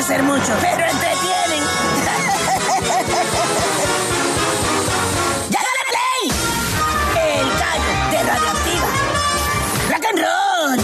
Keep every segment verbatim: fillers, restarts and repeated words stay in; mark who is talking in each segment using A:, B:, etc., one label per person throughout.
A: hacer mucho, pero entretienen. ¡Ya dale play! El gallo de Radioactiva. ¡Rock and roll!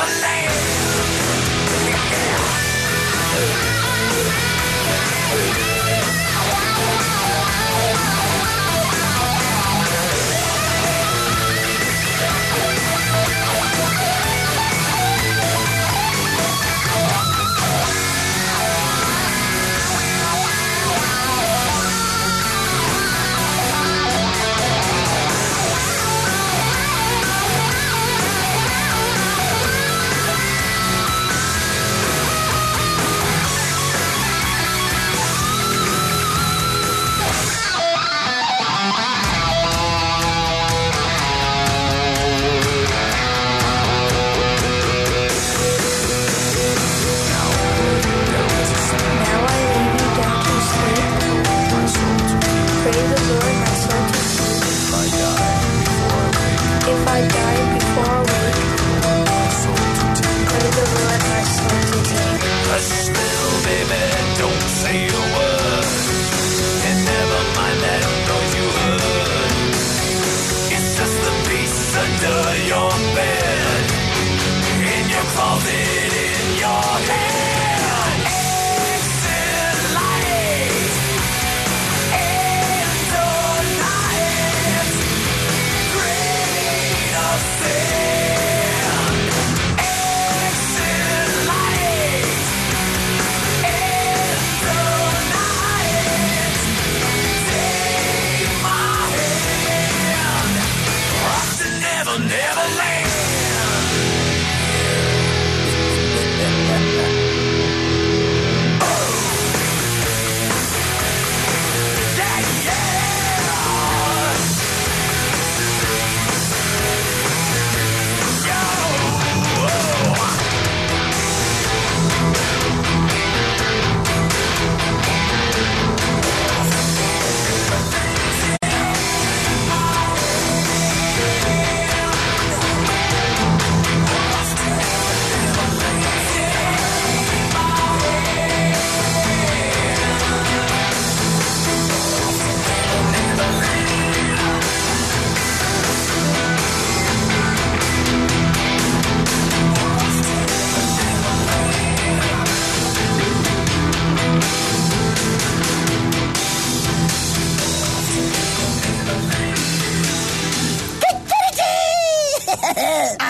B: Neverland.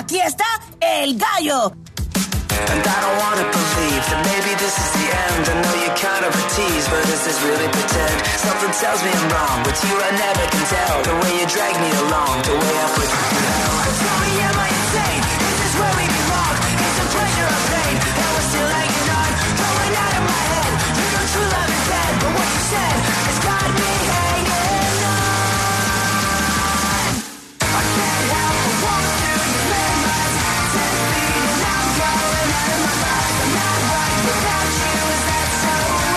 A: aquí está el gallo.
B: And I don't wanna believe that maybe this is the end. I know you're kind of a tease, but is this really pretend? Something tells me I'm wrong, but you I never can tell. The way you drag me along, the way I put you down. Tell me, am I insane? Is this where we belong? Is it pleasure or pain? And we're still hanging on, going out of my head. You know true love is dead, but what you said has got me hanging on. I can't help but walk through your landmines, ten feet and I'm going out of my mind. I'm not right without you, is that so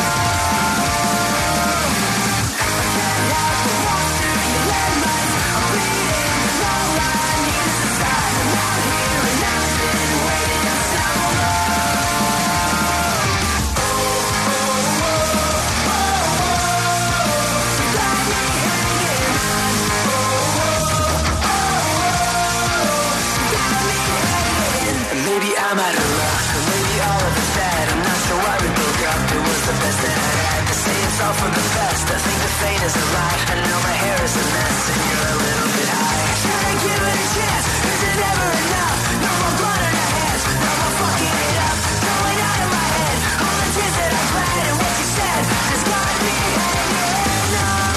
B: wrong? I can't help but walk through your landmines. I'm bleeding and all I need is a sign. I'm out here and I've been waiting so long. Oh, oh, oh, oh, oh, you got me hanging on. Oh, oh, oh, oh, you got me hanging. Maybe I'm out of luck, or maybe all of it's bad. I'm not sure why we broke up, it was the best that I had. They say it's all for the best, I think the fate is a lie. I know my hair is a mess and you're a little bit high. Should I give it a chance? Is it ever enough? No more blood on our hands, no more fucking it up. Going out of my head, all the tears that I cried and what you said has got me hanging on.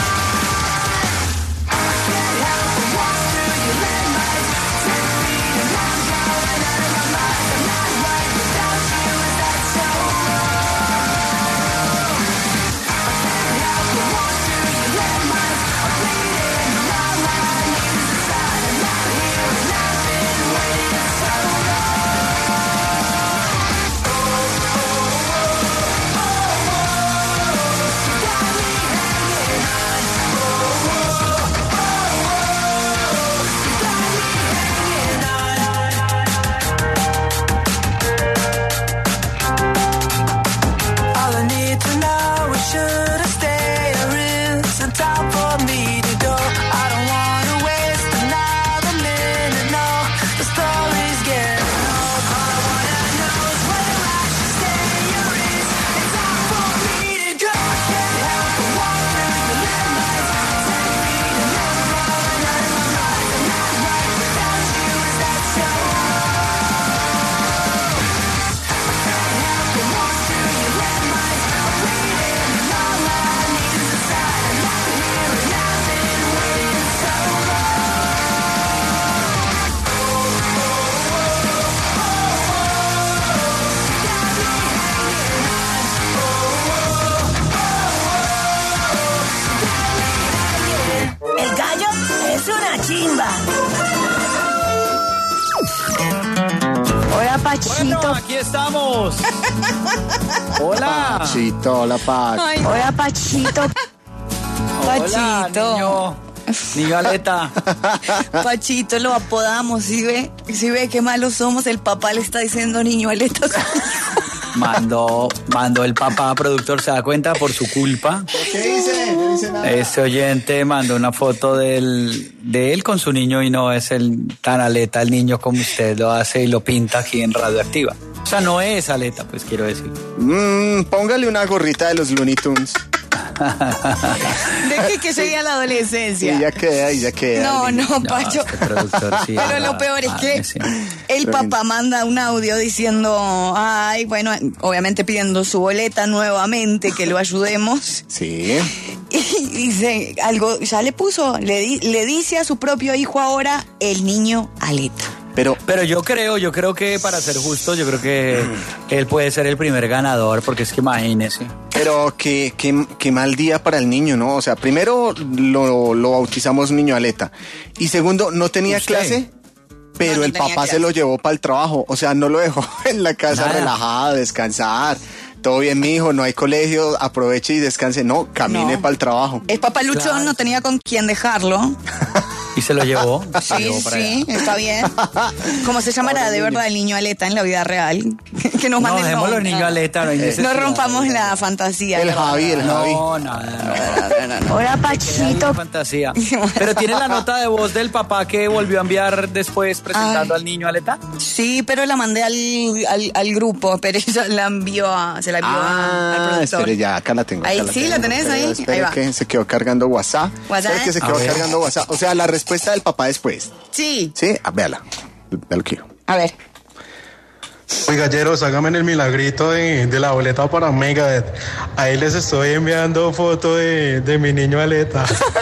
B: I can't help but walk through your landmines, ten feet and I'm going out of my mind. I'm not right without you, is that so wrong? I can't help but walk through your landmines. I'm bleeding and all I need is a sign. I'm out here and I've been waiting so long. Oh, oh, oh, oh, oh, you got me hanging on. Oh, oh, oh, oh, you got me hanging on. All I need to know is should I stay or is it time for me to go? I don't wanna waste another minute, no. The story's getting old. All I wanna know is whether I should stay or is it time for me to go? I can't help but walk through the landmines, ten feet and I'm going out of my mind. I'm not right without you, is that so wrong? I can't help but walk through your landmines. I'm bleeding and all I need is a sign. I'm out here and I've been waiting so long. Oh, oh, oh, oh, you got me hanging on. Oh, oh, oh, oh, you got me hanging.
A: El gallo es una chimba.
C: Hola, Pachito.
D: Bueno, aquí estamos. Hola.
E: Chito, hola, Pac.
C: Ay, hola, Pachito.
D: Hola,
C: Pachito.
D: niño. Niño Aleta.
C: Pachito, lo apodamos, ¿sí ve? ¿Sí ve qué malos somos? El papá le está diciendo niño aleta.
D: Mandó, mandó el papá productor, ¿se da cuenta? Por su culpa.
E: ¿Qué dice? No dice nada.
D: Este oyente mandó una foto del, de él con su niño y no es el tan Aleta el niño como usted lo hace y lo pinta aquí en Radioactiva. O sea, no es Aleta, pues quiero decir.
E: Mm, póngale una gorrita de los Looney Tunes.
C: Deje que llegue a la adolescencia.
E: Y ya queda, y ya queda.
C: No, no,
D: No,
C: Pacho.
D: este productor sí,
C: Pero
D: ah,
C: lo peor es
D: ah,
C: que
D: sí.
C: el papá manda un audio diciendo, ay, bueno, obviamente pidiendo su boleta nuevamente, que lo ayudemos.
E: Sí.
C: Y dice algo, ya le puso, le, di- le dice a su propio hijo ahora, el niño Aleta.
E: Pero,
D: Pero yo creo, yo creo que para ser justo, yo creo que él puede ser el primer ganador, porque es que imagínese.
E: pero qué, qué, qué mal día para el niño, ¿no? O sea, primero lo, lo bautizamos niño Aleta. Y segundo, no tenía
D: ¿Usted?
E: clase, pero
C: No, no
E: el
C: tenía
E: papá
C: clase.
E: se lo llevó para el trabajo. O sea, no lo dejó en la casa
D: Nada.
E: relajado, descansar. Todo bien, mi hijo, no hay colegio, aproveche y descanse. No, camine
C: No.
E: para el trabajo.
C: El papá Luchón
D: Claro.
C: no tenía con quién dejarlo.
D: Y se lo llevó. se lo
C: Sí,
D: llevó para
C: sí,
D: allá.
C: está bien. ¿Cómo se llamará
E: Pobre
C: de
E: niño.
C: verdad el niño Aleta en la vida real? Que nos
D: No,
C: manden
D: dejemos los
C: nombre.
D: niños Aleta, no hay necesidad.
C: No rompamos la fantasía.
E: El
C: ¿no?
E: Javi, el Javi.
D: No, nada, no.
C: Hola,
D: Queda ahí
C: Pachito.
D: la fantasía. Pero tiene la nota de voz del papá que volvió a enviar después presentando
C: Ay.
D: al niño Aleta.
C: Sí, pero la mandé al, al, al grupo, pero ella la envió a, se la envió a- al
E: Ah,
C: productor.
E: espere, ya, acá la tengo. acá
C: Ahí,
E: la
C: sí,
E: tengo.
C: ¿la tenés
E: Espere,
C: ahí?
E: espere
C: Ahí va.
E: que se quedó cargando WhatsApp.
C: WhatsApp.
E: Espere que se
D: A
E: quedó
D: ver.
E: cargando WhatsApp. O sea, la respuesta del papá después.
C: Sí.
E: ¿Sí? Ah, véala. Vea lo que dijo.
C: A ver.
F: Oiga, galleros, háganme el milagrito de, de la boleta para Megadeth. Ahí les estoy enviando foto de, de mi niño Aleta.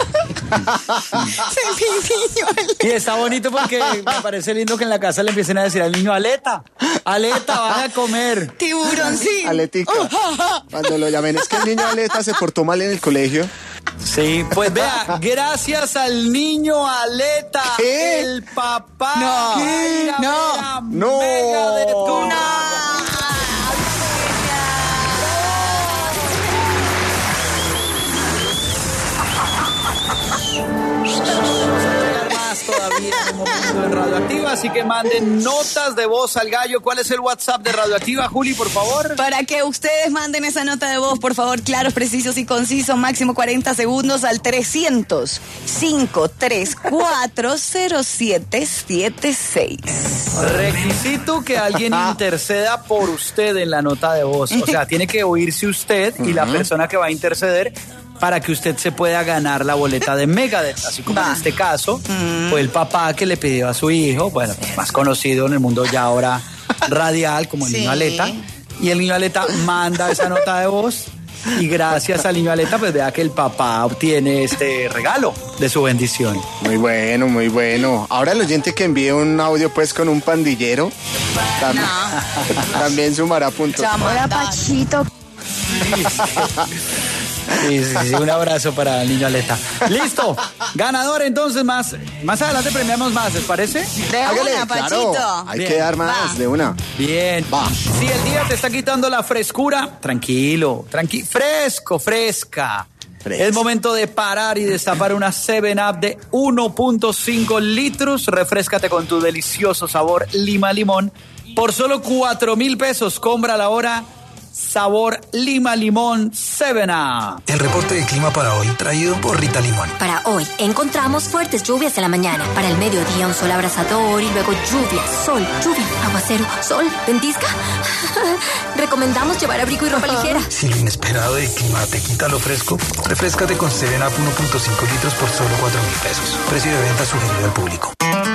D: Y está bonito porque me parece lindo que en la casa le empiecen a decir al niño, Aleta, Aleta, van a comer.
C: Tiburoncín.
E: Aletica. Cuando lo llamen, es que el niño Aleta se portó mal en el colegio.
D: Sí, pues vea, gracias al niño Aleta,
E: ¿Qué?
D: el papá.
C: No,
D: va a ir a
C: no,
D: ver a
E: no.
D: Megadeth con- Más todavía en un momento en Radioactiva, así que manden notas de voz al gallo. ¿Cuál es el WhatsApp de Radioactiva, Juli, por favor?
C: Para que ustedes manden esa nota de voz, por favor, claros, precisos y concisos, máximo cuarenta segundos al trescientos, cinco tres cuatro, cero siete siete seis.
D: Requisito que alguien interceda por usted en la nota de voz. O sea, tiene que oírse usted y la persona que va a interceder para que usted se pueda ganar la boleta de Megadeth. Así como
C: Va.
D: en este caso fue el papá que le pidió a su hijo, bueno, más conocido en el mundo ya ahora radial como el
C: Sí.
D: niño Aleta. Y el niño Aleta manda esa nota de voz y gracias al niño Aleta pues vea que el papá obtiene este regalo de su bendición.
E: Muy bueno, muy bueno. Ahora el oyente que envíe un audio pues con un pandillero también, también sumará puntos.
C: Hola, Pachito.
D: Sí, sí, sí, un abrazo para el niño Aleta. Listo, ganador entonces, más más adelante premiamos más, ¿les parece?
C: De
E: Hágale,
C: una,
E: claro.
C: Pachito.
E: Hay
D: Bien.
E: que dar más
C: Va.
E: de una.
D: Bien.
E: Va.
D: Si el día te está quitando la frescura, tranquilo, tranquilo, fresco, fresca.
E: Fresco.
D: Es momento de parar y destapar una seven up de uno punto cinco litros. Refréscate con tu delicioso sabor lima limón. Por solo cuatro mil pesos, compra la hora. Sabor lima limón seven up.
G: El reporte de clima para hoy, traído por Rita Limón.
H: Para hoy encontramos fuertes lluvias en la mañana. Para el mediodía un sol abrasador y luego lluvia, sol, lluvia, aguacero, sol, ventisca. Recomendamos llevar abrigo y ropa ligera.
G: Si lo inesperado del clima te quita lo fresco, refréscate con seven up uno punto cinco litros por solo cuatro mil pesos. Precio de venta sugerido al público.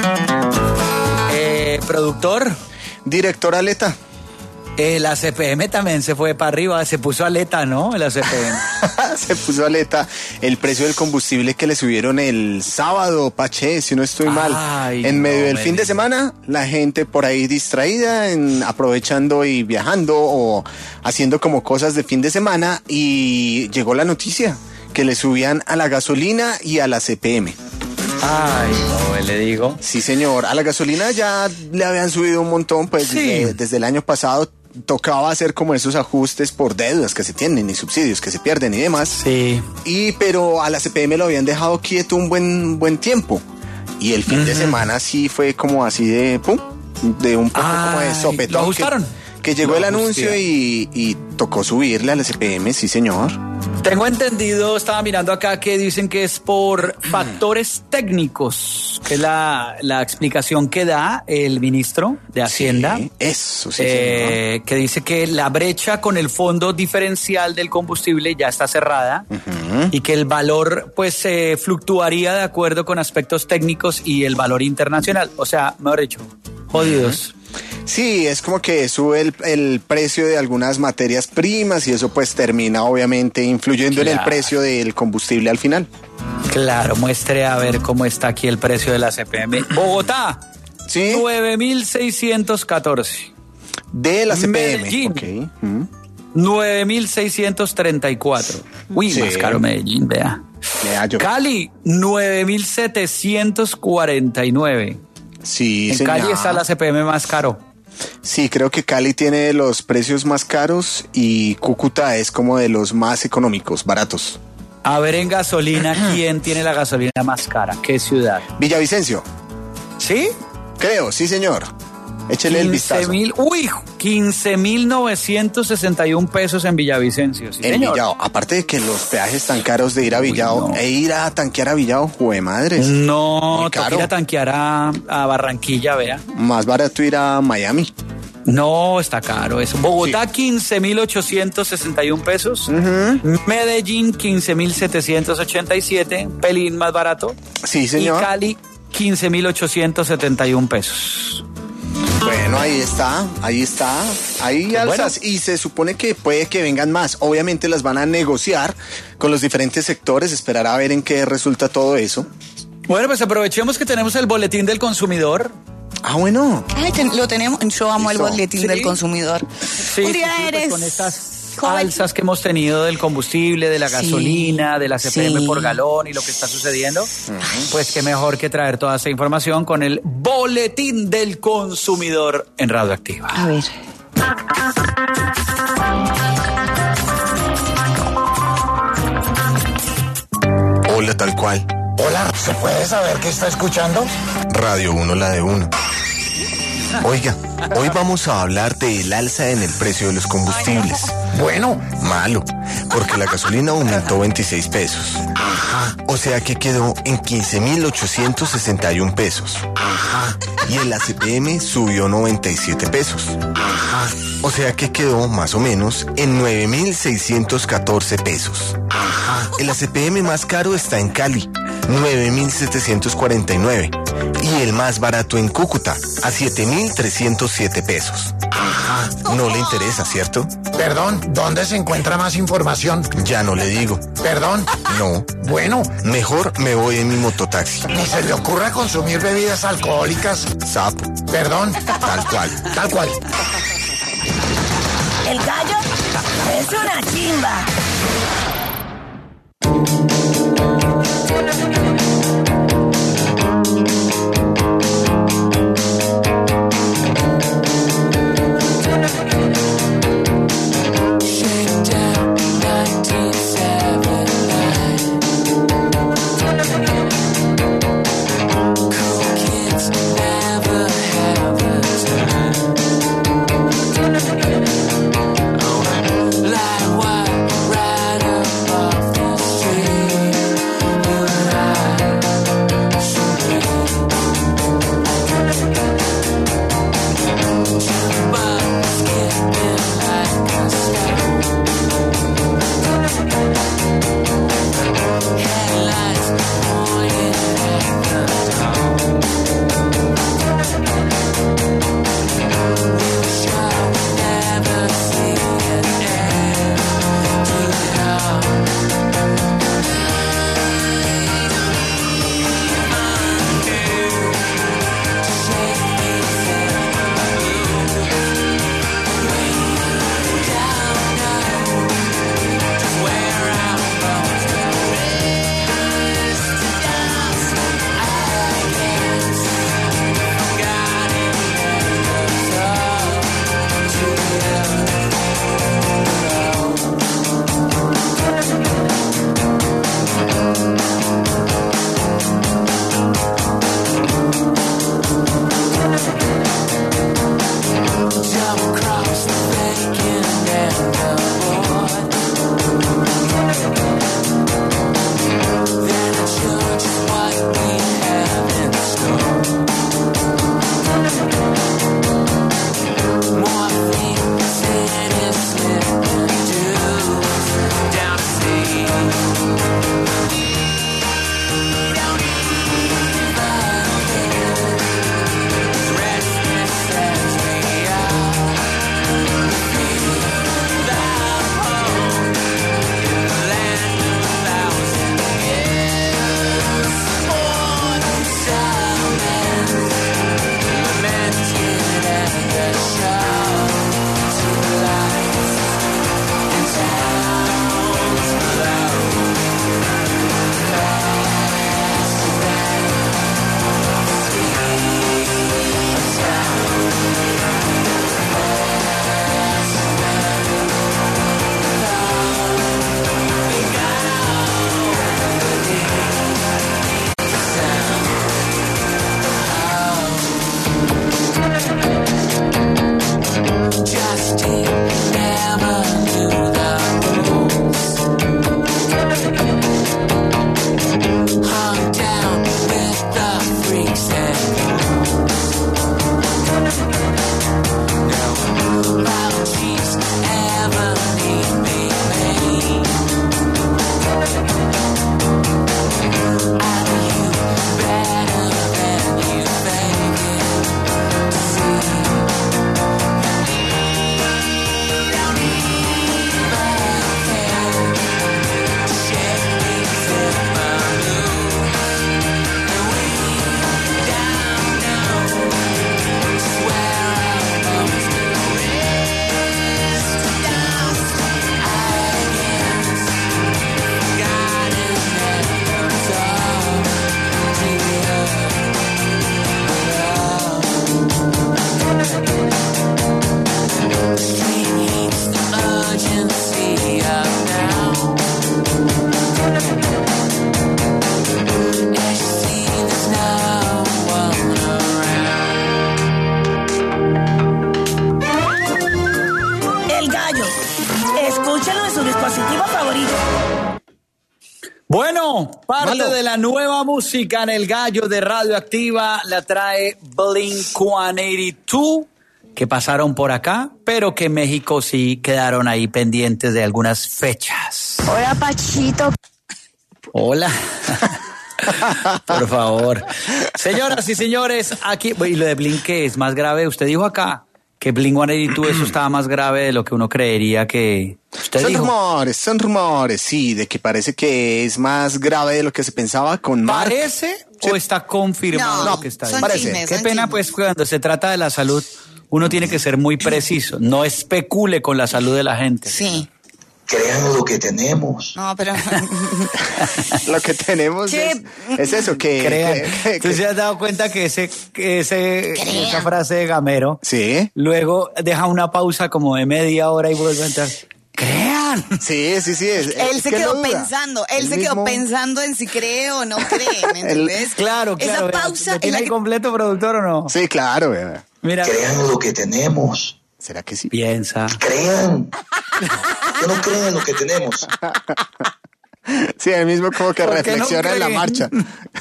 D: Eh, productor,
E: Director Aleta.
D: eh, la C P M también se fue para arriba, se puso aleta, ¿no? La C P M.
E: Se puso Aleta el precio del combustible que le subieron el sábado, Pache, si no estoy mal.
D: Ay,
E: en medio
D: no
E: del
D: me
E: fin de
D: digas.
E: semana, la gente por ahí distraída, en, aprovechando y viajando o haciendo como cosas de fin de semana, y llegó la noticia que le subían a la gasolina y a la C P M.
D: Ay, no, le digo.
E: Sí, señor. A la gasolina ya le habían subido un montón, pues
D: Sí.
E: desde, desde el año pasado tocaba hacer como esos ajustes por deudas que se tienen y subsidios que se pierden y demás.
D: Sí.
E: Y pero a la C P M lo habían dejado quieto un buen buen tiempo. Y el fin de semana sí fue como así de pum, de un poco como de
D: Ay,
E: sopetón.
D: ¿lo ajustaron?
E: Que, que llegó
D: Lo
E: el anuncio
D: ajustaron.
E: y, y tocó subirle a la C P M, sí, señor.
D: Tengo entendido, estaba mirando acá que dicen que es por factores técnicos, que es la, la explicación que da el ministro de Hacienda.
E: Sí, eso, sí, señor.
D: eh, que dice que la brecha con el fondo diferencial del combustible ya está cerrada y que el valor pues se fluctuaría de acuerdo con aspectos técnicos y el valor internacional. O sea, mejor dicho, jodidos.
E: Sí, es como que sube el, el precio de algunas materias primas y eso pues termina obviamente influyendo en el
D: Claro.
E: precio del combustible al final.
D: Claro, muestre a ver cómo está aquí el precio de la C P M. Bogotá,
E: Sí,
D: nueve mil seiscientos catorce.
E: de la C P M.
D: Medellín.
E: Ok. Mm.
D: nueve mil seiscientos treinta y cuatro. Uy,
E: Sí.
D: más caro Medellín, vea.
E: Vea yo.
D: Cali, nueve mil setecientos cuarenta y nueve.
E: Sí,
D: En
E: señor.
D: Cali está la C P M más caro.
E: Sí, creo que Cali tiene los precios más caros y Cúcuta es como de los más económicos, baratos.
D: A ver en gasolina, ¿quién tiene la gasolina más cara? ¿Qué ciudad?
E: Villavicencio,
D: ¿Sí?
E: creo, sí, señor. Échele el vistazo.
D: mil, uy, quince mil novecientos sesenta y un pesos en Villavicencio. Sí,
E: En
D: señor.
E: Villao, aparte de que los peajes tan caros de ir a Villao
D: no.
E: e ir a tanquear a Villao, jue madres.
D: No,
E: Muy
D: toca
E: caro.
D: ir a tanquear a, a Barranquilla, vea.
E: Más barato ir a Miami.
D: No, está caro eso. Bogotá, quince mil ochocientos sesenta y un pesos. Medellín, quince mil setecientos ochenta y siete. Pelín más barato.
E: Sí, señor.
D: Y Cali, quince mil ochocientos setenta y un pesos.
E: Bueno, ahí está, ahí está, hay alzas y se supone que puede que vengan más. Obviamente las van a negociar con los diferentes sectores, esperar a ver en qué resulta todo eso.
D: Bueno, pues aprovechemos que tenemos el boletín del consumidor.
E: Ah, bueno.
C: Ay, ten- lo tenemos. Yo amo
E: Listo.
C: el boletín
D: Sí.
C: del consumidor.
D: Sí,
C: Un día
D: sí, sí, pues
C: eres
D: con estas
C: joven.
D: alzas que hemos tenido del combustible, de la
C: Sí,
D: gasolina, de la C P M
C: sí.
D: por galón y lo que está sucediendo, pues qué mejor que traer toda esta información con el boletín del consumidor en Radioactiva.
C: A ver.
I: Hola, tal cual.
J: Hola, ¿se puede saber qué está escuchando?
I: Radio uno, la de uno. Oiga, hoy vamos a hablar del alza en el precio de los combustibles.
J: Bueno,
I: Malo, porque la gasolina aumentó veintiséis pesos. O sea que quedó en quince mil ochocientos sesenta y un pesos. Y el A C P M subió noventa y siete pesos. O sea que quedó más o menos en nueve mil seiscientos catorce pesos. El A C P M más caro está en Cali, nueve mil setecientos cuarenta y nueve. Y el más barato en Cúcuta, a siete mil trescientos siete pesos. No le interesa, ¿cierto?
J: perdón, ¿dónde se encuentra más información?
I: Ya no le digo.
J: Perdón.
I: No.
J: Bueno,
I: Mejor me voy en mi mototaxi.
J: ni se le ocurra consumir bebidas alcohólicas.
I: Sapo.
J: Perdón.
I: Tal cual.
J: Tal cual.
A: El gallo es una chimba.
B: Light white rider
D: parte
J: Déjalo.
D: de la nueva música en el gallo de Radioactiva la trae Blink ciento ochenta y dos, que pasaron por acá, pero que en México sí quedaron ahí pendientes de algunas fechas.
A: Hola, Pachito.
D: Hola. Por favor. Señoras y señores, aquí, y lo de Blink, ¿qué es más grave? Usted dijo acá que Blink ciento ochenta y dos eso estaba más grave de lo que uno creería que... Usted
E: Son
D: dijo.
E: rumores, son rumores, sí, de que parece que es más grave de lo que se pensaba con Mark.
D: ¿Parece o está confirmado
C: No,
D: lo que está
C: son
D: diciendo?
E: chismes,
D: Qué
C: son
D: pena,
C: chismes.
D: pues, cuando se trata de la salud, uno tiene que ser muy preciso. No especule con la salud de la gente.
C: Sí.
G: Crean lo que tenemos.
C: No, pero...
E: Lo que tenemos
C: Che,
E: es, es eso, que...
D: Crean.
E: que- que-
D: ¿Tú se has dado cuenta que ese, que ese
C: Crean.
D: esa frase de Gamero
E: Sí,
D: luego deja una pausa como de media hora y vuelve a entrar? Crean.
E: sí, sí, sí. es-
C: Él
E: es
C: se
E: que
C: quedó
E: no duda.
C: pensando, él
E: El
C: se quedó
E: mismo-
C: pensando en si cree o no cree, ¿me entendés?
D: Claro, claro.
C: Esa pausa
D: ¿Lo
C: en
D: tiene
C: la
D: ahí
C: que...
D: completo, productor, o no?
E: Sí, claro. vea.
D: Mira,
G: Crean lo que tenemos.
E: ¿Será que sí?
D: piensa.
G: Crean. Que no crean lo que tenemos.
E: Sí, él mismo como que
D: ¿Por qué no
E: reflexiona en la
D: creen?
E: marcha.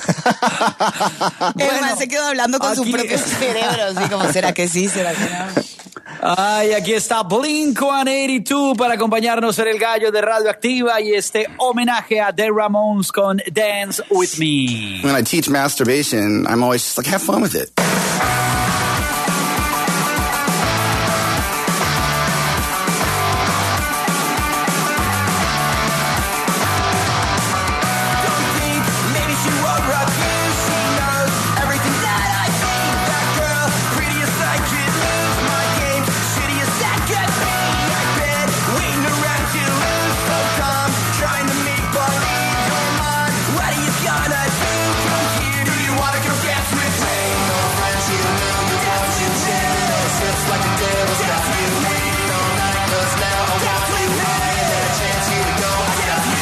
C: El
D: Bueno,
C: man se quedó hablando con su
D: aquí-
C: propio cerebro, así como, ¿será que sí? ¿Será que no?
D: Ay, aquí está Blink ciento ochenta y dos para acompañarnos en el gallo de Radioactiva y este homenaje a The Ramones con Dance With Me.
K: When I teach masturbation, I'm always just like, have fun with it.
B: Maybe she won't rock you. She knows everything that I think. That girl, pretty as I could lose my game. Shitty as that could be. I've been waiting around to lose some time, trying to make believe you're mine. What are you gonna do? Come here, do you wanna go dance with me? No friends, you know you want to dance. It's like the devil's got you waiting all night. 'Cause now I want you high and a chance you to go. I got you.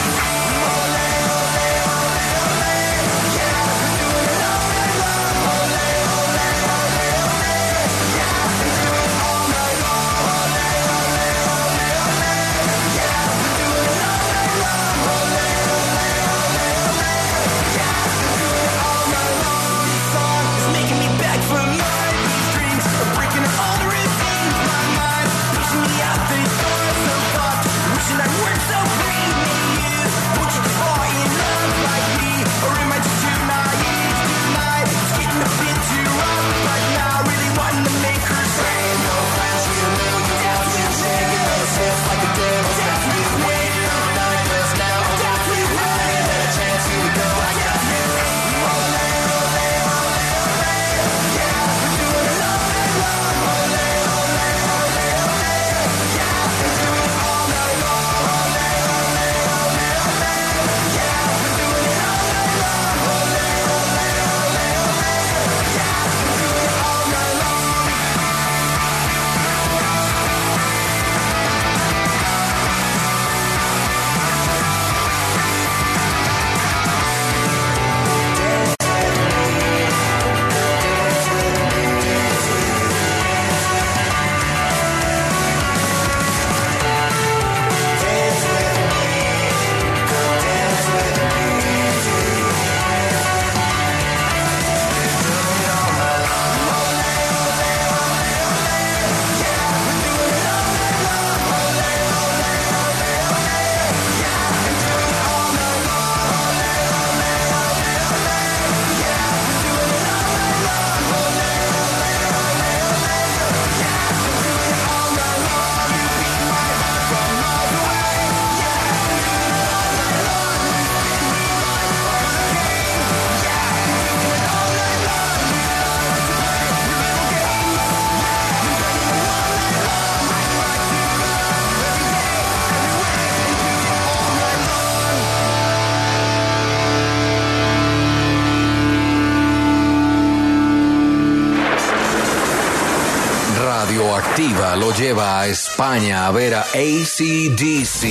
B: It's making me back from mine. These dreams are breaking all the routines. My mind pushing me out the door. So fucked, wishing I weren't so free. Maybe you, would you fall in love like me, or am I just too naive tonight? It's getting a bit too rough, but now I really wanting to make her scream. No friends, you know you want to shake it. It's like the devil's got you waiting all night. 'Cause now I want you high and a chance you to go. I got you.
L: Radioactiva lo lleva a España a ver a A C D C.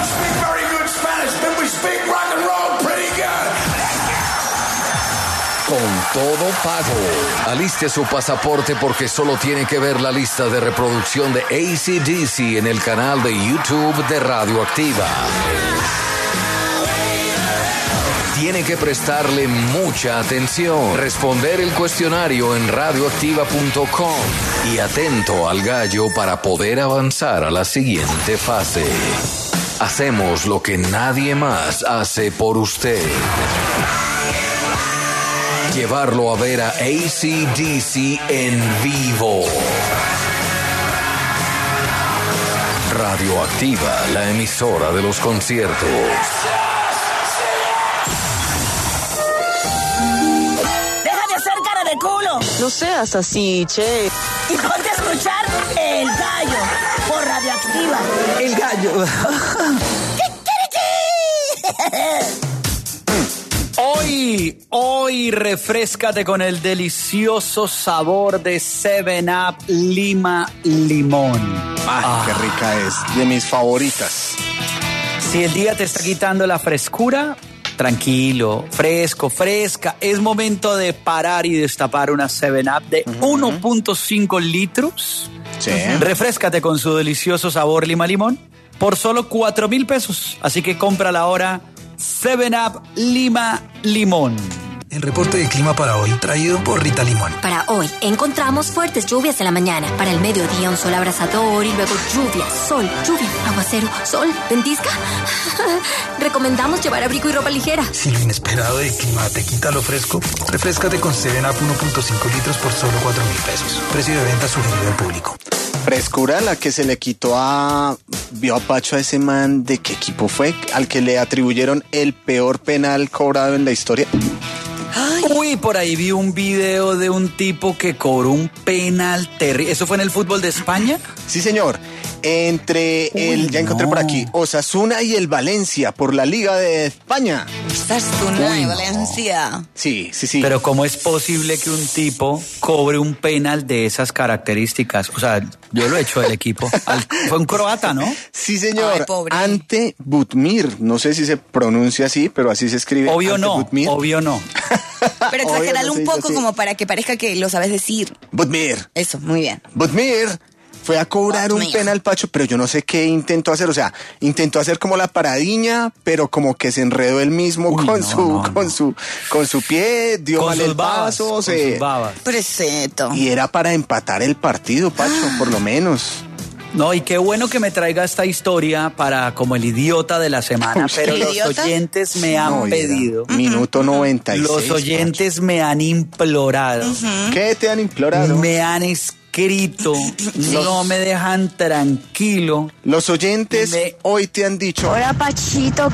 L: Con todo pago. Aliste su pasaporte porque solo tiene que ver la lista de reproducción de A C D C en el canal de YouTube de Radioactiva. tiene que prestarle mucha atención, responder el cuestionario en radioactiva punto com y atento al gallo para poder avanzar a la siguiente fase. Hacemos lo que nadie más hace por usted. Llevarlo a ver a A C D C en vivo. Radioactiva, la emisora de los conciertos.
A: Deja de hacer cara de culo.
M: No seas así, che.
A: Y ponte a escuchar El Gallo por Radioactiva.
D: El gallo. Hoy, hoy refréscate con el delicioso sabor de seven up Lima Limón.
E: Ay,
D: Ah.
E: qué rica es, de mis favoritas.
D: Si el día te está quitando la frescura, tranquilo, fresco, fresca. Es momento de parar y destapar una seven up de uno punto cinco litros.
E: Sí.
D: Refréscate con su delicioso sabor Lima Limón por solo cuatro mil pesos. Así que cómprala ahora. seven up Lima Limón.
G: El reporte de clima para hoy, traído por Rita Limón.
H: Para hoy, encontramos fuertes lluvias en la mañana. Para el mediodía, un sol abrasador y luego lluvia, sol, lluvia, aguacero, sol, ventisca. Recomendamos llevar abrigo y ropa ligera.
G: Si lo inesperado del clima te quita lo fresco, refréscate con seven up uno punto cinco litros por solo cuatro mil pesos. Precio de venta sugerido al público.
E: Frescura la que se le quitó a... Vio a Pacho a ese man, ¿de qué equipo fue? Al que le atribuyeron el peor penal cobrado en la historia.
D: Uy, por ahí vi un video de un tipo que cobró un penal terrible. ¿Eso fue en el fútbol de España?
E: Sí, señor. Entre el,
D: Uy,
E: ya encontré
D: no.
E: por aquí, Osasuna y el Valencia por la Liga de España.
C: Osasuna
D: Uy,
C: de
D: no.
C: Valencia.
E: Sí, sí, sí.
D: Pero ¿cómo es posible que un tipo cobre un penal de esas características? O sea, yo lo he hecho del equipo. Al- fue un croata, ¿no?
E: Sí, señor.
C: Ay, pobre.
E: Ante Butmir. No sé si se pronuncia así, pero así se escribe.
D: Obvio
E: Ante
D: no,
E: Butmir.
D: obvio no.
C: Pero
E: Obvio,
C: exageralo
E: no se
C: un
E: dice
C: poco
E: así.
C: como para que parezca que lo sabes decir.
E: Butmir.
C: Eso, muy bien.
E: Butmir fue a cobrar un
C: Butmir.
E: penal, Pacho, pero yo no sé qué intentó hacer. O sea, intentó hacer como la paradiña, pero como que se enredó él mismo
D: Uy,
E: con
D: no,
E: su,
D: no, no.
E: con su, con su pie, dio
D: Con
E: mal
D: sus
E: el
D: babas,
E: paso,
D: con
E: se-
D: sus babas.
C: Preseto.
E: y era para empatar el partido, Pacho, por lo menos.
D: No, y qué bueno que me traiga esta historia para como el idiota de la semana,
E: Uy,
D: pero
C: ¿el
D: los
C: idiota?
D: oyentes me han
E: No, y era
D: pedido.
E: Minuto noventa y seis.
D: Los oyentes me han implorado.
E: Pacho. ¿Qué te han implorado?
D: Me han escrito, no me dejan tranquilo,
E: Los oyentes
D: Me-
E: hoy te han dicho.
M: Hola, Pachito.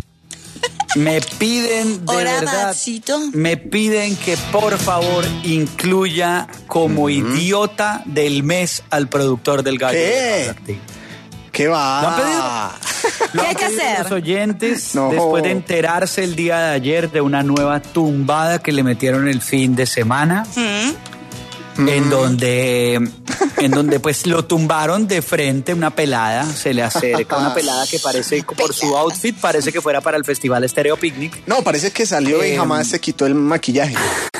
D: me piden de
C: Hola,
D: verdad,
C: Maxito.
D: me piden que por favor incluya como idiota del mes al productor del gallo.
E: ¿Qué? ¿Qué va?
D: ¿Lo han pedido? Lo
C: ¿Qué hay
D: han
C: que
D: pedido
C: hacer?
D: Los oyentes,
E: No.
D: después de enterarse el día de ayer de una nueva tumbada que le metieron el fin de semana, en donde, en donde pues lo tumbaron de frente, una pelada, se le acerca una pelada que parece, por su outfit, parece que fuera para el festival Stereo Picnic.
E: No, parece que salió y
D: Eh,
E: jamás se quitó el maquillaje.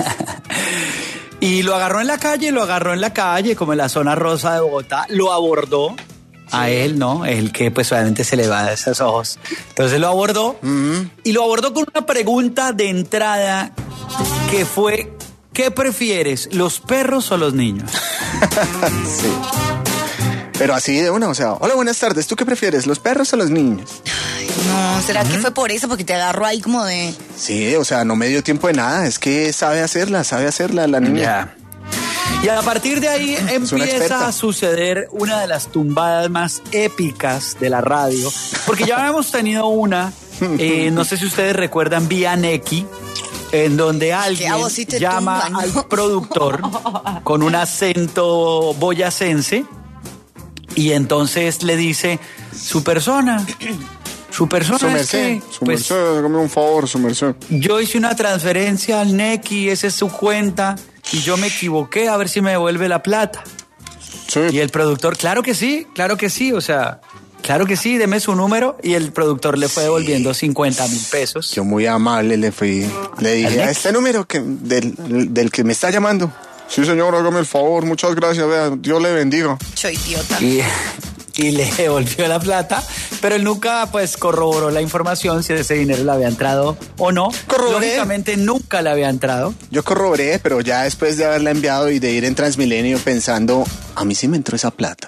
D: Y lo agarró en la calle, lo agarró en la calle, como en la zona rosa de Bogotá, lo abordó a él, ¿no? El que pues obviamente se le va de esos ojos. Entonces lo abordó y lo abordó con una pregunta de entrada que fue, ¿qué prefieres, los perros o los niños?
E: Sí. Pero así de una, o sea, hola, buenas tardes, ¿tú qué prefieres, los perros o los niños?
C: No, ¿será que fue por eso? Porque te agarró ahí como de...
E: Sí, o sea, no me dio tiempo de nada, es que sabe hacerla, sabe hacerla la niña.
D: Ya. Y a partir de ahí
E: una
D: empieza
E: experta.
D: a suceder una de las tumbadas más épicas de la radio, porque ya habíamos tenido una, eh, no sé si ustedes recuerdan, vía Neki, en donde alguien
C: a vos sí te
D: llama
C: tumban, ¿no?
D: al productor con un acento boyacense y entonces le dice, su persona, su persona
E: Su
D: es
E: merced,
D: que,
E: su
D: pues,
E: merced, hágame un favor, su merced.
D: yo hice una transferencia al Neki, esa es su cuenta, y yo me equivoqué, a ver si me devuelve la plata.
E: Sí.
D: Y el productor, claro que sí, claro que sí, o sea, claro que sí, deme su número, y el productor le fue devolviendo cincuenta mil pesos.
E: Yo muy amable le fui, le dije,
D: ¿Al
E: a
D: Nex?
E: este número que, del, del que me está llamando. Sí, señor, hágame el favor, muchas gracias, vea, Dios le bendiga.
C: Soy idiota.
D: Y, y le devolvió la plata, pero él nunca pues corroboró la información si ese dinero le había entrado o no.
E: Corroboré.
D: Lógicamente nunca le había entrado.
E: Yo corroboré, pero ya después de haberla enviado y de ir en Transmilenio pensando, a mí sí me entró esa plata.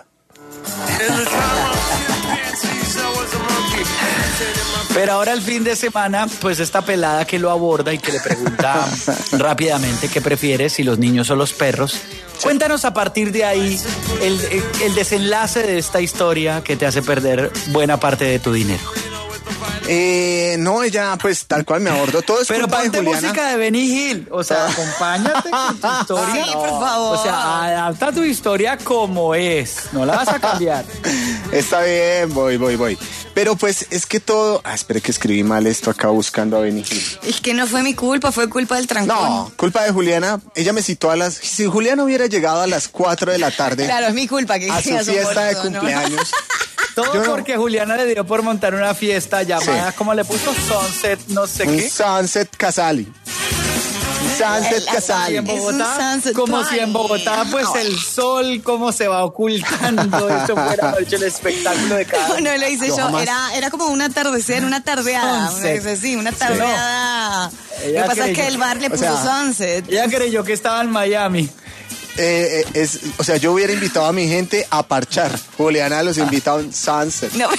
D: Pero ahora el fin de semana, pues esta pelada que lo aborda y que le pregunta rápidamente qué prefiere, si los niños o los perros. Cuéntanos a partir de ahí el, el, el desenlace de esta historia que te hace perder buena parte de tu dinero.
E: Eh, no, ella pues tal cual me abordó. Todo es
D: Pero
E: culpa de
D: ponte
E: Juliana.
D: música de Benny Hill, o sea, acompáñate con tu historia.
C: Sí, por favor.
D: O sea, adapta tu historia como es, no la vas a cambiar.
E: Está bien, voy, voy, voy. Pero pues es que todo... Ah, espere que escribí mal esto acá buscando a Benny Hill.
C: Es que no fue mi culpa, fue culpa del trancón.
E: No, culpa de Juliana. Ella me citó a las... Si Juliana hubiera llegado a las cuatro de la tarde
C: Claro, es mi culpa que
E: a su
C: sea
E: fiesta de
C: soporto, ¿no?
E: cumpleaños...
D: Todo
E: Yo no-
D: porque Juliana le dio por montar una fiesta llamada, ¿cómo le puso? Sunset, no sé
E: Un
D: qué.
E: Sunset Casali. Sunset
C: La-
D: Y
E: Casali.
D: en
C: Es un
D: Bogotá,
C: sunset
D: como
C: party.
D: si en Bogotá, pues el sol, cómo se va ocultando. Eso fuera hecho el espectáculo de cada
C: No, no lo hice
E: Yo
C: yo,
E: jamás.
C: era, era como un atardecer, una tardeada.
D: Sunset.
C: Una, sí, una tardeada. Lo
D: Ella
C: que pasa es que
D: creyó-
C: el bar le
E: o
C: puso
E: sea,
C: sunset.
D: Ella creyó que estaba en Miami.
E: Eh, eh, es, o sea, yo hubiera invitado a mi gente a parchar. Juliana los invita a un Sunset.
C: No.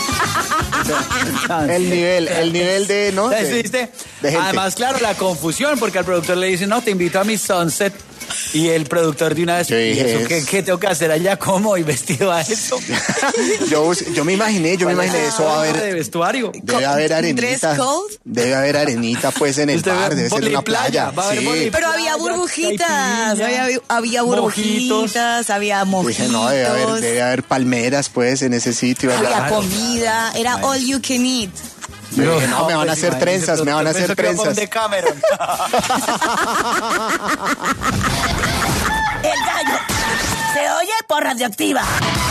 E: El nivel, el nivel de, ¿no?
D: ¿Sabes?
E: De,
D: ¿Viste?
E: de gente.
D: Además, claro, la confusión, porque al productor le dice, no, te invito a mi Sunset. Y el productor de una vez,
E: Yo
D: ¿y
E: dije,
D: eso qué, qué tengo que hacer allá? ¿Cómo? ¿Y vestido a eso?
E: yo, bus- yo me imaginé, yo me
D: ¿Cuál es
E: imaginé
D: la
E: eso va a
D: forma de
E: haber.
D: vestuario?
E: Debe haber
C: ¿Dress
E: arenita.
C: code?
E: Debe haber arenita, pues, en el
D: Usted ve
E: bar, debe ser una
D: voliplaya,
E: playa.
D: va a haber
E: Sí.
D: voliplaya.
C: Pero había
D: Playa,
C: burbujitas,
D: caipirinha,
C: había, había burbujitas, había mojitos,
E: Dije, no, debe haber, debe haber palmeras, pues, en ese sitio.
C: había
E: allá.
C: comida, era all you can eat.
E: Dije, no, me van a
D: pues,
E: hacer
D: imagínese,
E: trenzas, me van a
D: productor,
E: hacer
D: pensó que iba
E: trenzas.
D: con Decameron.
A: El gallo se oye por Radioactiva.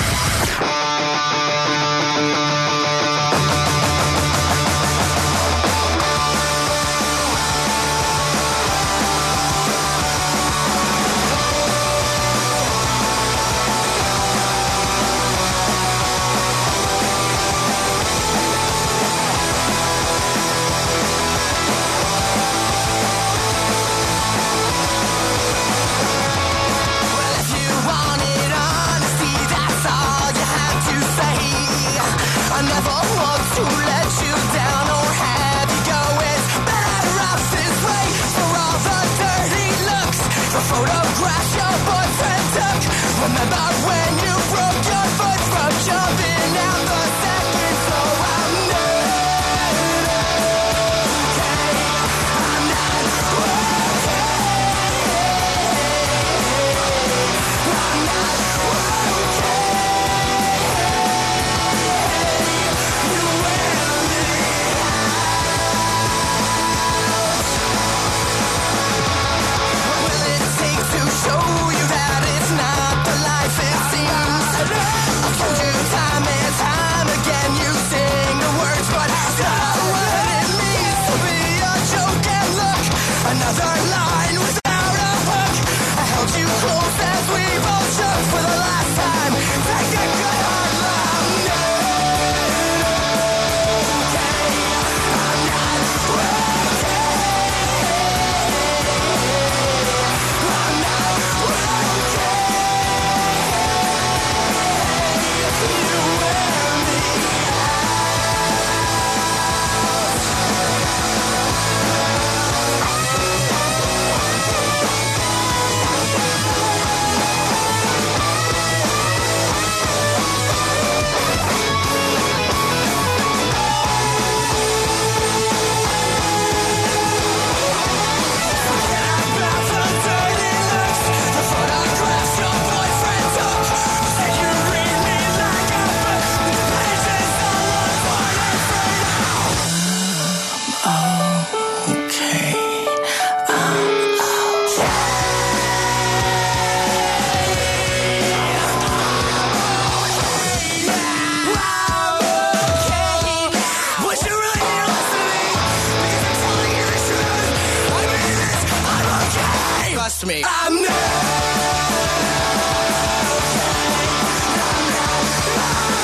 B: Trust me. I'm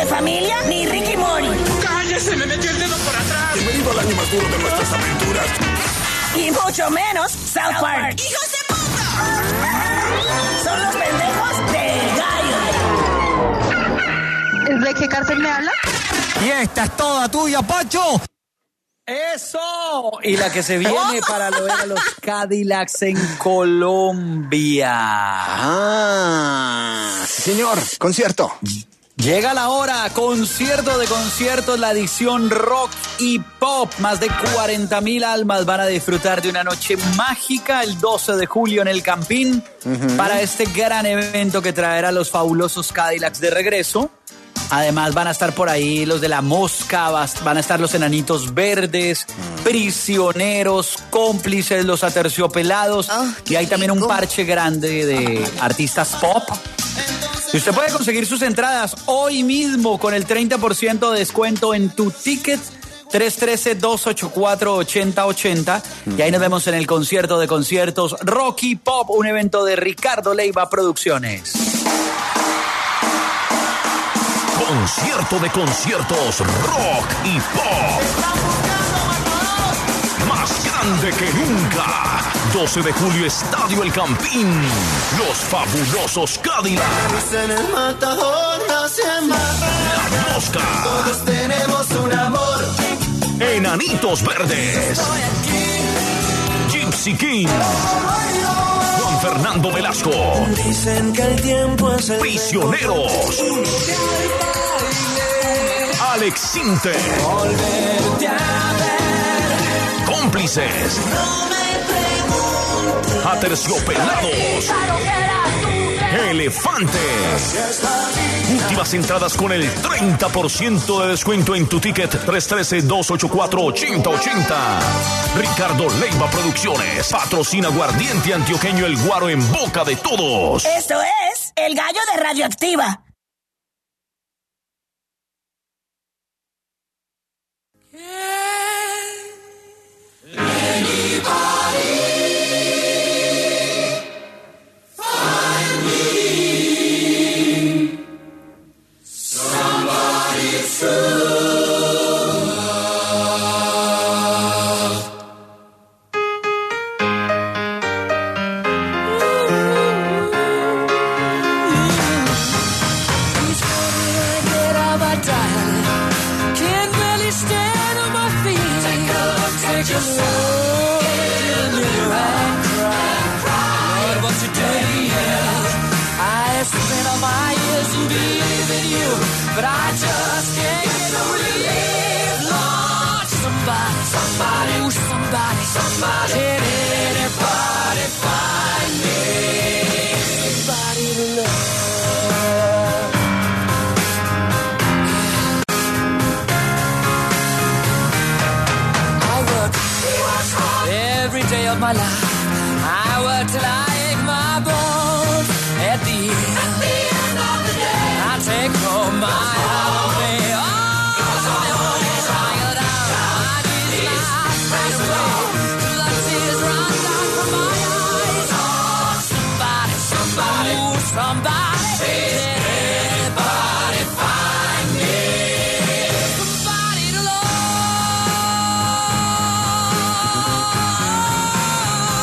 A: familia ni Ricky Mori.
B: ¡Cállese! ¡Me metió el dedo por atrás! Bienvenido al año más duro de nuestras aventuras.
A: Y mucho menos South Park.
B: ¡Hijos de puta!
A: Son los pendejos del gallo.
M: ¿De qué cárcel me habla?
N: Y esta es toda tuya, Pacho.
D: ¡Eso! Y la que se viene para lo ver a los Cadillacs en Colombia.
E: Ah, sí, señor. Concierto.
D: Llega la hora, concierto de conciertos, la edición rock y pop. Más de cuarenta mil almas van a disfrutar de una noche mágica el doce de julio en el Campín uh-huh. para este gran evento que traerá a los fabulosos Cadillacs de regreso. Además van a estar por ahí los de La Mosca, van a estar los Enanitos Verdes, mm. Prisioneros, Cómplices, los Aterciopelados oh, y hay también un parche grande de artistas pop. Y usted puede conseguir sus entradas hoy mismo con el treinta por ciento de descuento en tu ticket tres uno tres, dos ocho cuatro, ocho cero ocho cero. Mm. Y ahí nos vemos en el concierto de conciertos Rocky Pop, un evento de Ricardo Leiva Producciones.
O: Concierto de conciertos rock y pop. Más grande que nunca. doce de julio, Estadio El Campín. Los fabulosos Cadillacs.
B: En el Matador nace más.
O: La Mosca.
B: Todos tenemos un amor.
O: Enanitos Verdes. Gypsy King. Juan Fernando Velasco.
B: Dicen que el tiempo es el
O: Prisioneros. Alex Sinter. Cómplices. Aterciopelados. Elefantes. Últimas entradas con el treinta por ciento de descuento en tu ticket tres uno tres, dos ocho cuatro, ocho cero ocho cero. Ricardo Leiva Producciones. Patrocina Aguardiente Antioqueño El Guaro en boca de todos.
A: Esto es El Gallo de Radioactiva.
B: But I just can't get no relief, Lord. Somebody, somebody, ooh, somebody, somebody. Can anybody find me? Somebody to love. I work every day of my life. I work till I ache my bones. At the end, at the end of the day, I take home my holiday. Oh, trial down my knees, right away. The tears run down from my eyes. Oh, somebody, somebody, ooh, somebody. Can anybody find me? Somebody to love.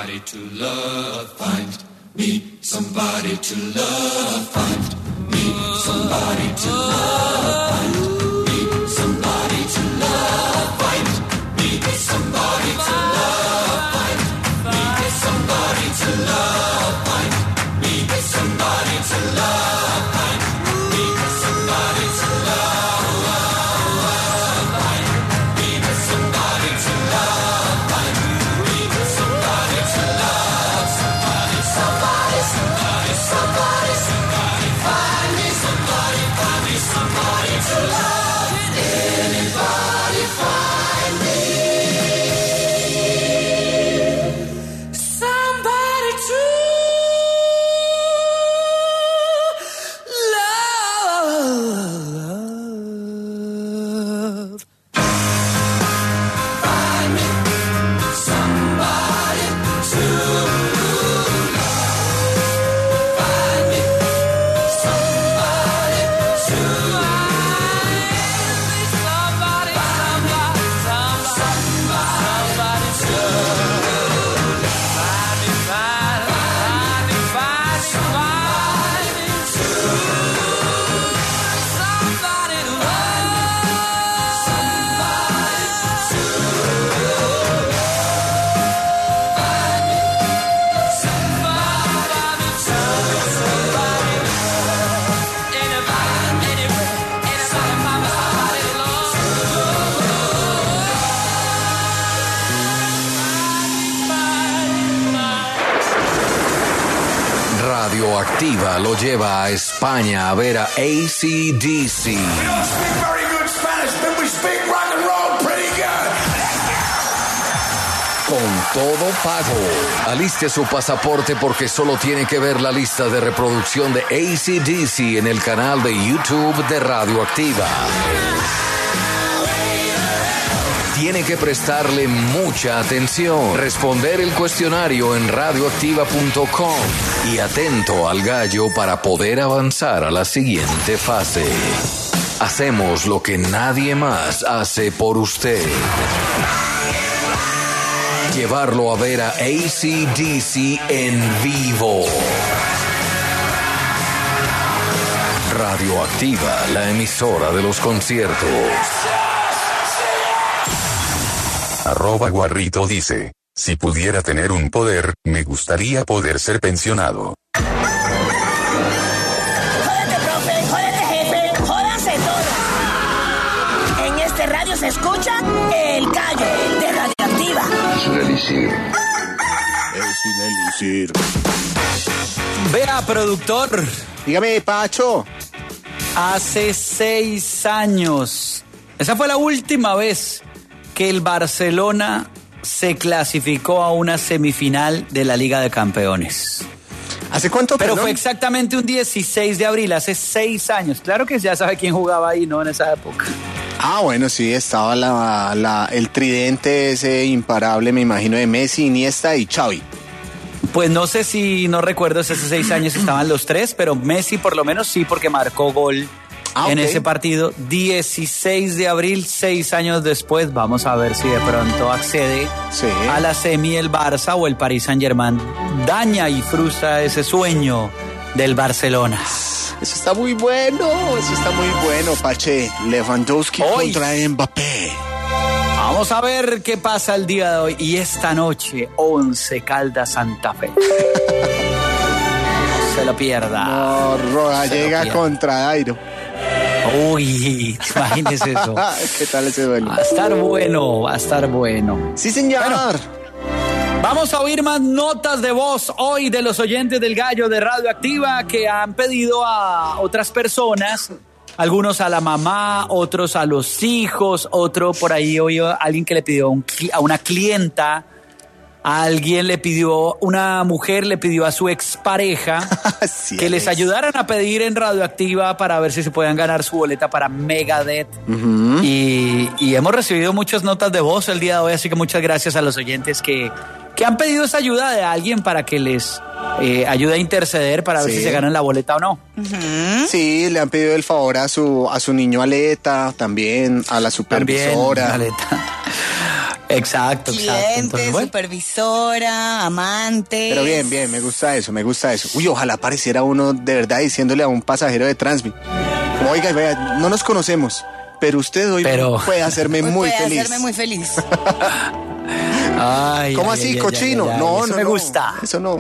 B: somebody to love. Find me somebody to love. Find me somebody to love. Find me somebody to love. Find me somebody to love. Find me somebody to love. Find me somebody to love. Find me somebody to love. Find me somebody to love. Find me somebody to love. Somebody, somebody, somebody, somebody, somebody. Find me somebody, find me somebody to love. Anybody find me somebody to love. Find me somebody to love. Find me somebody to somebody, somebody, somebody, somebody to find me, find, find me, find somebody to somebody to love, somebody to find me somebody to somebody. Anybody, anywhere, anybody, find somebody to love.
L: Radioactiva lo lleva a España a ver a A C D C.
B: We don't speak very good Spanish, but we speak rock and roll pretty good.
L: Con todo pago. Aliste su pasaporte porque solo tiene que ver la lista de reproducción de A C D C en el canal de YouTube de Radioactiva. Tiene que prestarle mucha atención, responder el cuestionario en radioactiva punto com y atento al gallo para poder avanzar a la siguiente fase. Hacemos lo que nadie más hace por usted. Llevarlo a ver a A C D C en vivo. Radioactiva, la emisora de los conciertos.
P: Arroba Guarrito dice, si pudiera tener un poder, me gustaría poder ser pensionado.
A: Jódete, profe, jódete, jefe, jódanse todos. En este radio se escucha El Gallo de Radioactiva.
I: Es un elixir.
E: Es un elixir.
D: Vea, productor.
E: Dígame, Pacho.
D: Hace seis años. Esa fue la última vez que el Barcelona se clasificó a una semifinal de la Liga de Campeones.
E: ¿Hace cuánto?
D: Pero
E: perdón?
D: fue exactamente un dieciséis de abril, hace seis años. Claro que ya sabe quién jugaba ahí, ¿no? En esa época.
E: Ah, bueno, sí, estaba la, la, el tridente ese imparable, me imagino, de Messi, Iniesta y Xavi.
D: Pues no sé si, no recuerdo si hace seis años estaban los tres, pero Messi por lo menos sí, porque marcó gol ah, en okay. ese partido. dieciséis de abril, seis años después. Vamos a ver si de pronto accede sí. a la semi el Barça o el Paris Saint-Germain. Daña y frustra ese sueño del Barcelona.
E: Eso está muy bueno, eso está muy bueno, Pache. Lewandowski Hoy. contra Mbappé.
D: Vamos a ver qué pasa el día de hoy. Y esta noche, Once Caldas Santa Fe. No se lo pierda.
E: No, Roja llega contra Dairo.
D: Uy, imagínese eso.
E: ¿Qué tal ese duelo?
D: Va a estar bueno, va a estar bueno.
E: Sí, señor. Bueno,
D: vamos a oír más notas de voz hoy de los oyentes del Gallo de Radioactiva que han pedido a otras personas. Algunos a la mamá, otros a los hijos, otro por ahí oí a alguien que le pidió a, un, a una clienta, a alguien le pidió, una mujer le pidió a su expareja que es. les ayudaran a pedir en Radioactiva para ver si se podían ganar su boleta para Megadeth. Uh-huh. y, y hemos recibido muchas notas de voz el día de hoy, así que muchas gracias a los oyentes que, que han pedido esa ayuda de alguien para que les eh, ayude a interceder para ver sí. si se ganan la boleta o no.
E: Uh-huh. Sí, le han pedido el favor a su, a su niño Aleta, también a la supervisora.
D: También, Aleta. Exacto, exacto.
C: Cliente,
D: Entonces, bueno.
C: supervisora, amante.
E: Pero bien, bien, me gusta eso, me gusta eso. Uy, ojalá pareciera uno de verdad diciéndole a un pasajero de Transmi. Como, oiga, vea, no nos conocemos, pero usted hoy
D: Pero-
E: puede hacerme
C: Hoy
E: muy
C: puede
E: feliz.
C: hacerme muy feliz.
D: Ay,
E: ¿Cómo
D: ay,
E: así,
D: ay, ay,
E: cochino?
D: ay, ay,
E: no,
D: eso
E: no,
D: me
E: no.
D: gusta.
E: Eso no.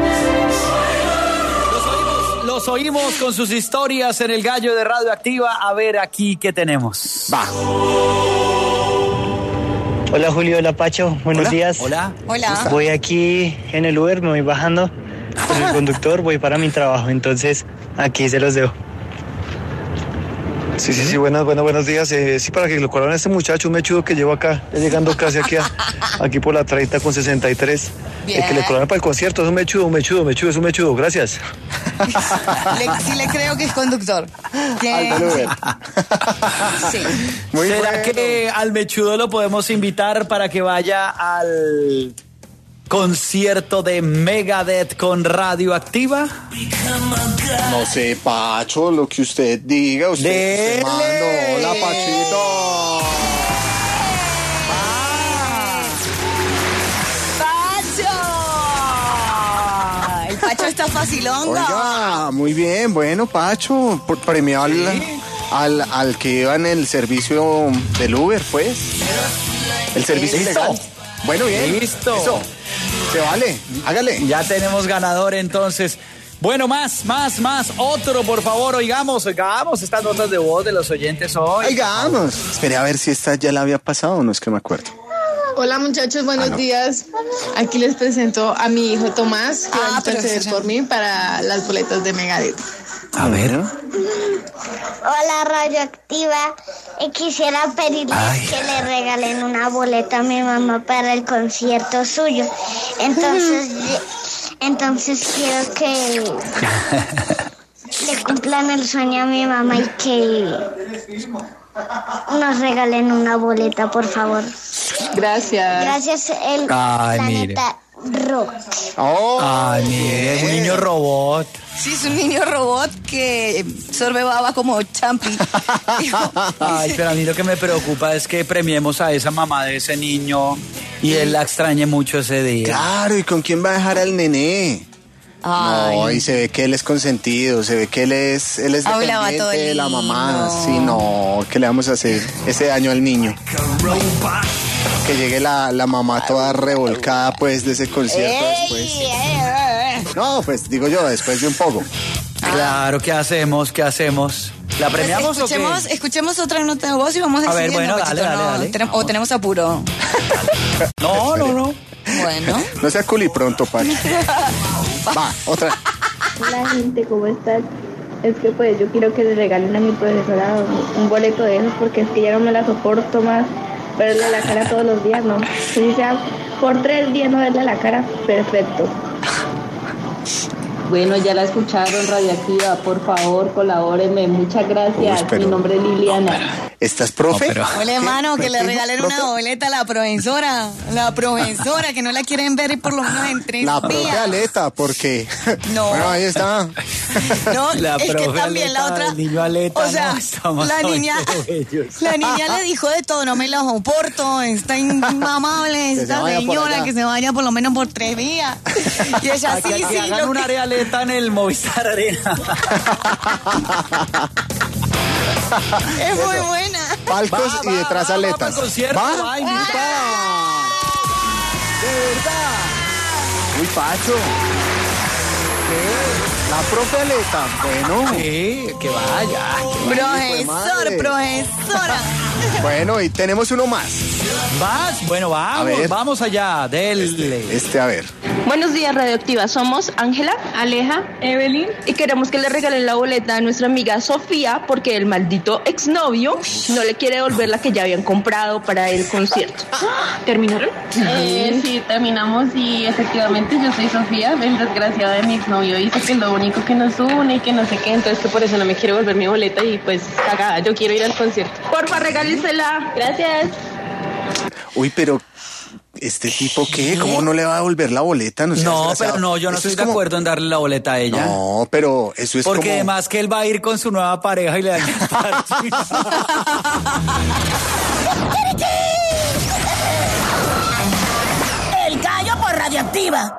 D: Los oímos con sus historias en el Gallo de Radioactiva. A ver aquí qué tenemos.
E: Va.
Q: Hola Julio, hola Pacho, buenos
D: Hola.
Q: días.
D: Hola.
C: Hola.
Q: Voy aquí en el Uber, me voy bajando con el conductor, voy para mi trabajo, entonces aquí se los dejo.
R: Sí, sí, sí, buenas, buenas, buenos días. Eh, sí, para que lo colaboren a este muchacho, un mechudo que llevo acá, ya llegando casi aquí, a- aquí por la treinta con sesenta y tres.
C: Bien.
R: Eh, que le colaboren para el concierto, es un mechudo, un mechudo, mechudo, es un mechudo, gracias.
C: Le- sí le creo que es conductor. Tiene-
E: Al del Uber.
C: Sí.
E: Muy
D: ¿Será
E: bueno.
D: que al mechudo lo podemos invitar para que vaya al concierto de Megadeth con Radioactiva?
E: No sé, Pacho, lo que usted diga. Usted, usted
D: Dele.
E: manda. Hola, Pachito.
C: ¡Pacho! El Pacho está facilongo.
E: Oiga, muy bien, bueno, Pacho, por premio al, al, al que iba en el servicio del Uber, pues. El servicio
D: Listo.
E: legal. Bueno, bien.
D: Listo.
E: Eso. Se vale, hágale.
D: Ya tenemos ganador entonces. Bueno, más, más, más. Otro, por favor, oigamos, oigamos estas notas de voz de los oyentes hoy.
E: Oigamos. Esperé a ver si esta ya la había pasado, no es que me acuerdo.
S: Hola muchachos, buenos
E: Ah, no.
S: días. Aquí les presento a mi hijo Tomás, que
C: Ah,
S: va a
C: pero
S: interceder
C: sí,
S: por mí para las boletas de Megadeth.
D: A ver.
T: Hola Radioactiva, y quisiera pedirles
D: Ay.
T: que le regalen una boleta a mi mamá para el concierto suyo. Entonces, entonces quiero que le cumplan el sueño a mi mamá y que nos regalen una boleta, por favor.
S: Gracias.
T: Gracias, el
D: Ay, mire.
T: planeta Rock.
E: Oh,
D: Ay, mire, es un niño robot.
C: Sí, es un niño robot que sorbe baba como Champi.
D: Ay, pero a mí lo que me preocupa es que premiemos a esa mamá de ese niño y él la extrañe mucho ese día.
E: claro, ¿y con quién va a dejar al nené? No,
C: Ay.
E: y se ve que él es consentido, se ve que él es, él es
C: Hablaba
E: dependiente
C: todo
E: de la mamá.
C: lindo.
E: Sí, no, ¿qué le vamos a hacer ese daño al niño? Que llegue la, la mamá toda revolcada, pues, de ese concierto después.
C: Ey, eh, eh, eh.
E: No, pues, digo yo, después de un poco.
D: Claro, ¿qué hacemos? ¿Qué hacemos? ¿La
C: Pues
D: premiamos o
C: escuchemos,
D: qué?
C: escuchemos otra nota de voz y vamos
D: A ver,
C: decidiendo,
D: bueno,
C: Pachito,
D: dale, dale,
C: ¿no?
D: dale.
C: Tenem- O tenemos apuro.
D: No, no, no.
C: Bueno.
E: No sea culi pronto, Pacho. Va, otra.
U: Hola gente, ¿cómo están? Es que pues yo quiero que le regalen a mi profesora un, un boleto de esos porque es que ya no me la soporto más verle la cara todos los días, ¿no? Si sea por tres días no verle la cara, perfecto.
V: Bueno, ya la escucharon, Radioactiva, por favor, colabórenme, muchas gracias.
E: Uy, pero-
V: Mi nombre es Liliana.
E: ¿Estás profe?
D: No, pero-
C: Hola, hermano, que le
E: ¿Profe?
C: regalen
E: ¿Profe?
C: una boleta a la profesora. La profesora, que no la quieren ver por lo menos en tres
E: La profe
C: días.
E: Aleta, porque...
C: No.
E: Bueno, ahí está.
C: No,
D: La
C: es que
D: profe
C: también la
D: Aleta,
C: otra.
D: el niño Aleta,
C: o sea,
D: no, estamos
C: la
D: muy
C: niña,
D: bellos.
C: la niña le dijo de todo, no me la soporto, está inmamable
E: Que se
C: esta
E: vaya por
C: señora,
E: allá.
C: que se vaya por lo menos por tres días. Y ella
D: Aquí,
C: sí,
D: aquí
C: sí,
D: hagan
C: lo
D: una
C: que-
D: arealeta en el Movistar Arena.
C: es muy buena.
E: Palcos
D: Va,
E: y
D: va,
E: detrás
D: va,
E: aletas.
D: va pa'l concierto,
E: ¿Va?
D: va, invita. De verdad.
E: Uy, Pacho. ¿Qué? La profe Aleta. Bueno.
D: Sí, que vaya.
C: Profesor, profesora.
E: Bueno, y tenemos uno más.
D: ¿Vas? Bueno,
E: A
D: vamos,
E: ver.
D: vamos allá. Dele.
E: Este, a ver.
U: Buenos días Radioactiva, somos Ángela, Aleja, Evelyn y queremos que le regalen la boleta a nuestra amiga Sofía porque el maldito exnovio no le quiere devolver la que ya habían comprado para el concierto. ¿Terminaron?
V: Eh, sí, terminamos y efectivamente yo soy Sofía, el desgraciado de mi exnovio dice que es lo único que nos une y que no sé qué, entonces que por eso no me quiere volver mi boleta y pues cagada, yo quiero ir al concierto.
U: Porfa, regálesela.
V: Gracias.
E: Uy, pero... ¿Este tipo qué? ¿Cómo no le va a devolver la boleta? No, sea
D: No,
E: desgraciado.
D: pero no, yo no
E: Eso
D: estoy
E: es
D: de
E: como-
D: acuerdo en darle la boleta a ella.
E: No, pero eso es
D: Porque
E: como...
D: además que él va a ir con su nueva pareja y le daña el parche.
A: Radioactiva.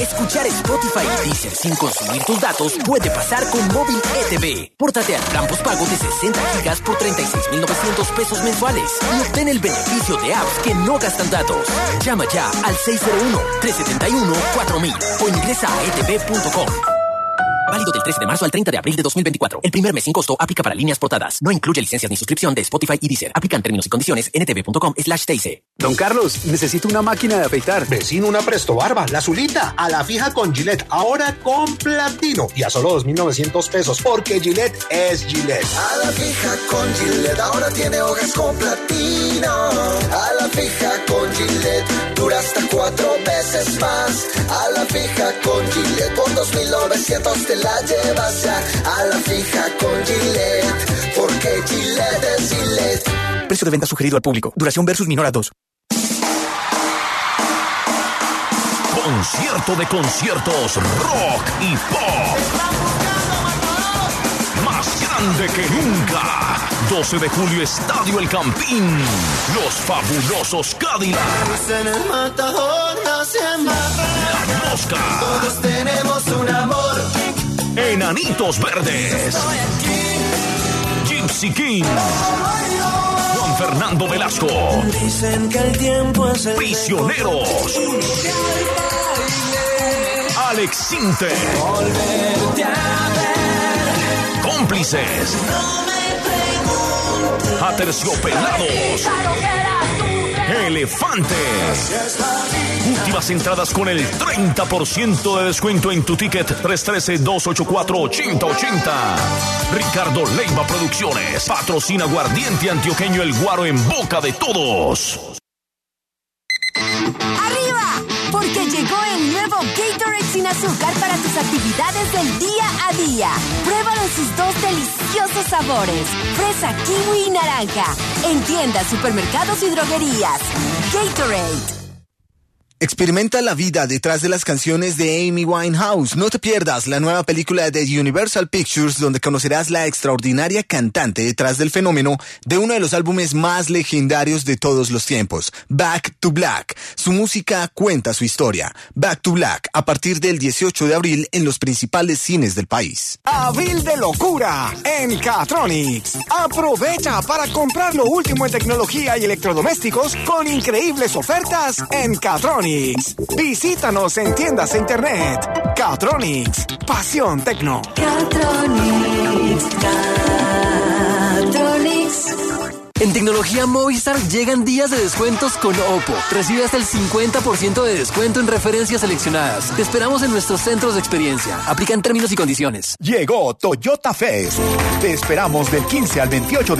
F: Escuchar Spotify y Deezer sin consumir tus datos puede pasar con Móvil E T V. Pórtate al plan postpago de sesenta gigas por treinta y seis mil novecientos pesos mensuales y obtén el beneficio de apps que no gastan datos. Llama ya al seis cero uno, tres siete uno, cuatro mil o ingresa a e t v punto com. Válido del trece de marzo al treinta de abril de dos mil veinticuatro. El primer mes sin costo aplica para líneas portadas. No incluye licencias ni suscripción de Spotify y Deezer. Aplican términos y condiciones en e t v punto com slash t c.
J: Don Carlos, necesito una máquina de afeitar.
W: Vecino, una Presto Barba, la azulita, a la fija con Gillette, ahora con platino y a solo dos mil novecientos pesos, porque Gillette es Gillette.
B: A la fija con Gillette, ahora tiene hojas con platino. A la fija con Gillette, dura hasta cuatro veces más. A la fija con Gillette, por dos mil novecientos te la llevas ya. A la fija con Gillette, porque Gillette es Gillette.
J: Precio de venta sugerido al público. Duración versus minor a dos.
O: Concierto de conciertos, rock y pop. Más grande que nunca. doce de julio, Estadio El Campín. Los fabulosos Cadillacs.
B: En el Matador nacemos.
O: La Mosca.
B: Todos tenemos un amor.
O: Enanitos Verdes. Gypsy King. Juan Fernando Velasco.
B: Dicen que el tiempo es el
O: Prisioneros. Alex Sinte.
B: Volverte a ver.
O: Cómplices. Aterciopelados. Elefantes. Últimas entradas con el treinta por ciento de descuento en tu ticket. Tres uno tres, dos ocho cuatro, ocho cero ocho cero. Ricardo Leiva Producciones. Patrocina Aguardiente Antioqueño El Guaro en boca de todos.
X: ¡Arriba! Porque llegó el nuevo Gatorade sin azúcar para tus actividades del día a día. Pruébalo en sus dos deliciosos sabores, fresa, kiwi y naranja. En tiendas, supermercados y droguerías. Gatorade.
I: Experimenta la vida detrás de las canciones de Amy Winehouse. No te pierdas la nueva película de Universal Pictures, donde conocerás la extraordinaria cantante detrás del fenómeno de uno de los álbumes más legendarios de todos los tiempos, Back to Black. Su música cuenta su historia. Back to Black, a partir del dieciocho de abril en los principales cines del país.
N: Abril de locura en Catronics. Aprovecha para comprar lo último en tecnología y electrodomésticos con increíbles ofertas en Catronics. Visítanos en tiendas e internet. Catronics, pasión tecno.
X: Catronics, Catronics.
Y: En tecnología Movistar llegan días de descuentos con Oppo. Recibe hasta el cincuenta por ciento de descuento en referencias seleccionadas. Te esperamos en nuestros centros de experiencia. Aplican términos y condiciones.
Z: Llegó Toyota Fest. Te esperamos del quince al veintiocho de